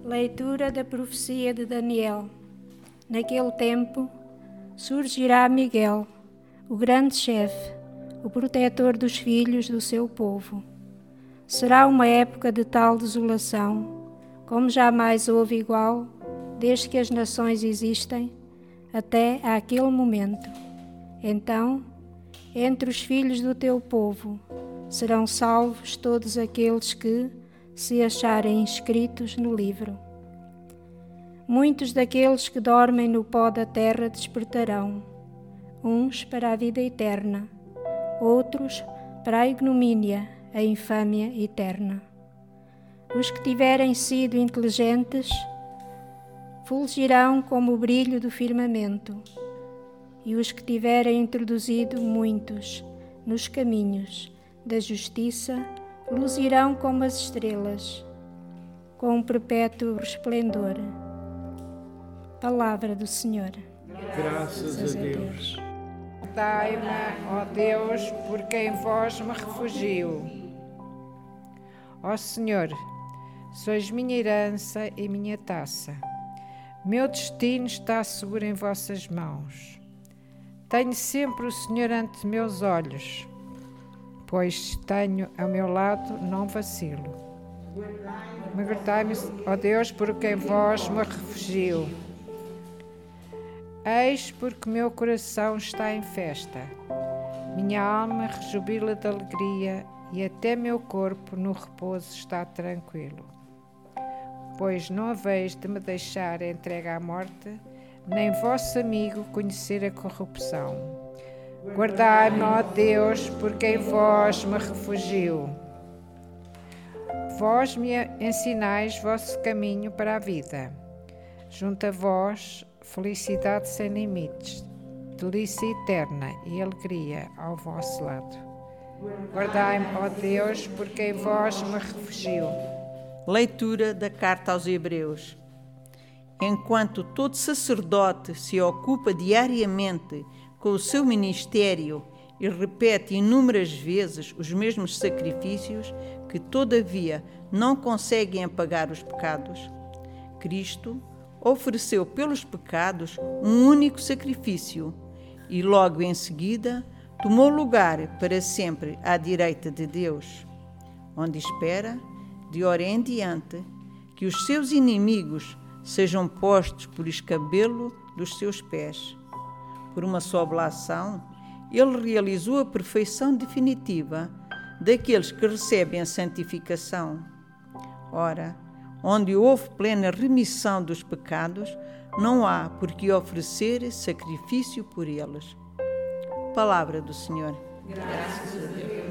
Leitura da profecia de Daniel. Naquele tempo surgirá Miguel, o grande chefe, o protetor dos filhos do seu povo. Será uma época de tal desolação, como jamais houve igual, desde que as nações existem, até àquele momento. Então, entre os filhos do teu povo, serão salvos todos aqueles que se acharem inscritos no livro. Muitos daqueles que dormem no pó da terra despertarão, uns para a vida eterna, outros para a ignomínia, a infâmia eterna. Os que tiverem sido inteligentes fulgirão como o brilho do firmamento, e os que tiverem introduzido muitos nos caminhos da justiça luzirão como as estrelas, com um perpétuo resplendor. Palavra do Senhor. Graças a Deus. Dai-me, ó Deus, por quem vós me refugio. Ó Senhor, sois minha herança e minha taça. Meu destino está seguro em vossas mãos. Tenho sempre o Senhor ante meus olhos, pois tenho ao meu lado, não vacilo. Guardai-me, ó Deus, por quem vós me refugio. Eis porque meu coração está em festa, minha alma rejubila de alegria e até meu corpo no repouso está tranquilo. Pois não haveis de me deixar entregue à morte, nem vosso amigo conhecer a corrupção. Guardai-me, ó Deus, por quem vós me refugio. Vós me ensinais vosso caminho para a vida. Junto a vós, felicidade sem limites, delícia eterna e alegria ao vosso lado. Guardai-me, ó Deus, por quem vós me refugio. Leitura da Carta aos Hebreus. Enquanto todo sacerdote se ocupa diariamente com o seu ministério e repete inúmeras vezes os mesmos sacrifícios que, todavia, não conseguem apagar os pecados, Cristo ofereceu pelos pecados um único sacrifício e logo em seguida tomou lugar para sempre à direita de Deus, onde espera, de hora em diante, que os seus inimigos sejam postos por escabelo dos seus pés. Por uma só oblação, ele realizou a perfeição definitiva daqueles que recebem a santificação. Ora, onde houve plena remissão dos pecados, não há por que oferecer sacrifício por eles. Palavra do Senhor. Graças a Deus.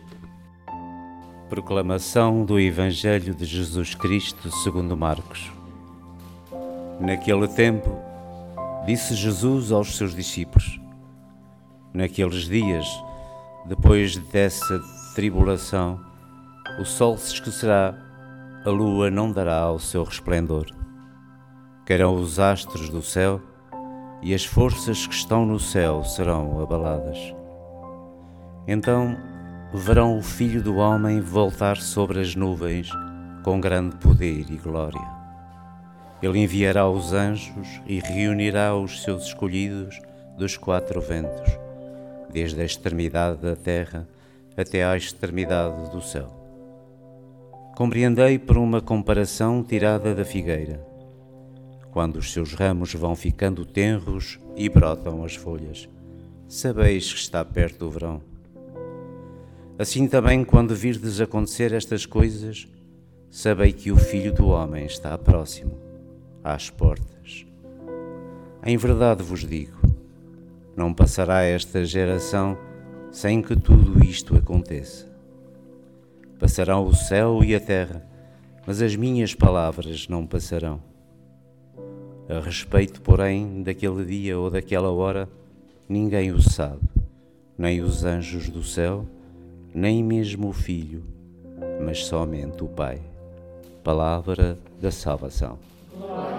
Proclamação do Evangelho de Jesus Cristo segundo Marcos. Naquele tempo, disse Jesus aos seus discípulos: naqueles dias, depois dessa tribulação, o sol se escurecerá, a lua não dará o seu resplendor. Cairão os astros do céu e as forças que estão no céu serão abaladas. Então verão o Filho do Homem voltar sobre as nuvens com grande poder e glória. Ele enviará os anjos e reunirá os seus escolhidos dos quatro ventos, desde a extremidade da terra até à extremidade do céu. Compreendei por uma comparação tirada da figueira. Quando os seus ramos vão ficando tenros e brotam as folhas, sabeis que está perto o verão. Assim também, quando virdes acontecer estas coisas, sabei que o Filho do Homem está próximo, às portas. Em verdade vos digo, não passará esta geração sem que tudo isto aconteça. Passarão o céu e a terra, mas as minhas palavras não passarão. A respeito, porém, daquele dia ou daquela hora, ninguém o sabe, nem os anjos do céu, nem mesmo o Filho, mas somente o Pai. Palavra da salvação. Glória